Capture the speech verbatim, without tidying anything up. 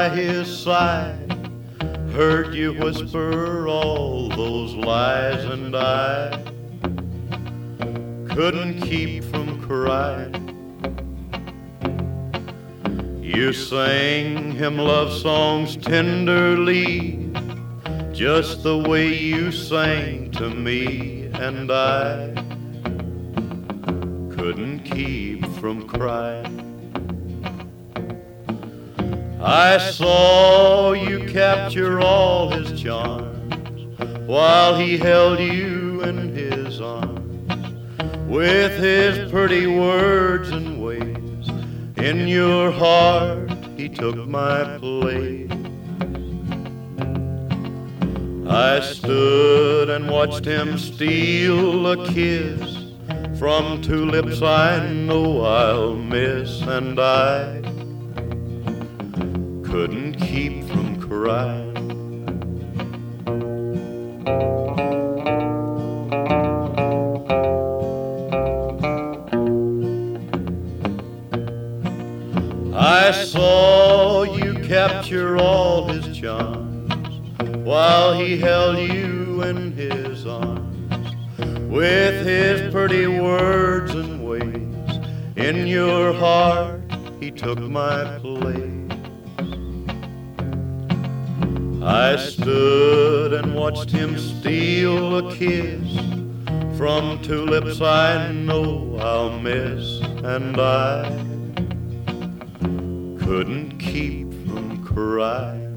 by his side, heard you whisper all those lies, and I couldn't keep from crying. You sang him love songs tenderly, just the way you sang to me, and I couldn't keep from crying. I saw you capture all his charms while he held you in his arms, with his pretty words and ways. In your heart he took my place. I stood and watched him steal a kiss from two lips I know I'll miss, and I couldn't keep from crying. I saw you capture all his charms while he held you in his arms, with his pretty words and ways. In your heart he took my place. I stood and watched him steal a kiss from two lips I know I'll miss, and I couldn't keep from crying.